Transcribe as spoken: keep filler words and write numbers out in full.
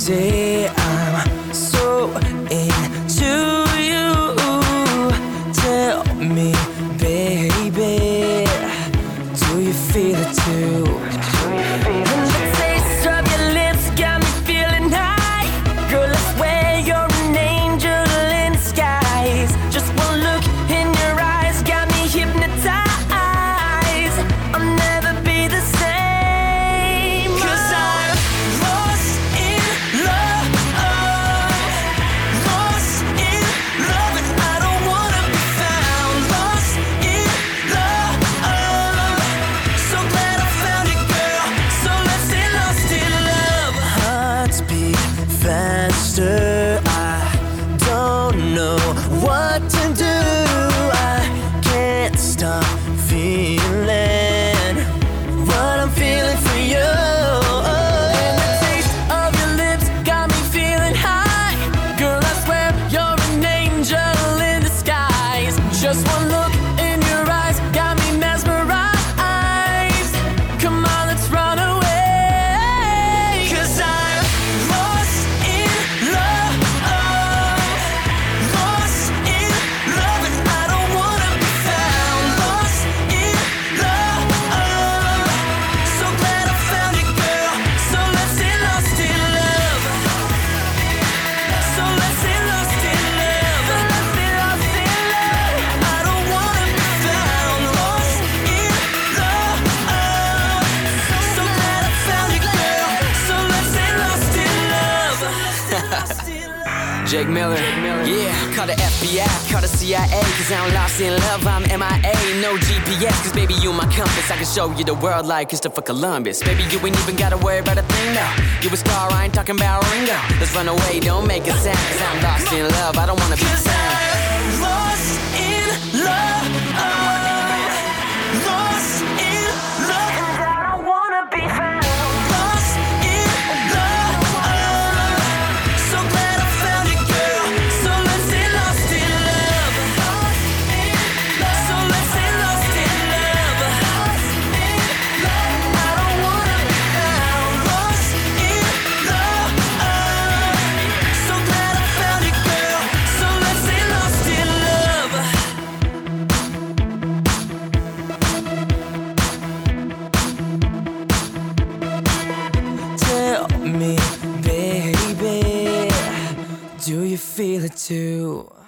say I'm so into you. Tell me, baby, do you feel it too? And the taste of your lips got me feeling high. Girl, I swear you're an angel in disguise. Just one look in your eyes got me hypnotized. I'll never be the same, 'cause I'm lost in love, lost in love, and I don't wanna be found. Lost in love, so glad I found it, girl. So let's get lost in love. Hearts beat faster, I don't know what to do. I can't stop feeling what I'm feeling for you. And the taste of your lips got me feeling high. Girl, I swear you're an angel in disguise. Just one look in your eyes got me mesmerized. Come on, let's run away, 'cause I'm lost in love, lost in love, and I don't wanna be found. Lost in love, so glad I found it, girl. So let's get lost in love. So let's get lost in love. Let's get lost in love. I don't wanna be found. Lost in love, so glad I found it, girl. So let's get lost in love. Jake Miller, yeah, call the F B I, call the C I A, 'cause I'm lost in love, I'm M I A, no G P S, 'cause baby you my compass, I can show you the world like Christopher Columbus. Baby you ain't even gotta worry about a thing now, you a star, I ain't talking about Ringo. Let's run away, don't make a sound, 'cause I'm lost in love, I don't wanna be found. Lost in love, lost in love, and I don't wanna be found. Lost in love, so glad I found it, girl. So let's get lost in love. So let's get lost in love. I don't wanna be found. Lost in love, so glad I found it, girl. So let's get lost in love. Tell me, baby, do you feel it too?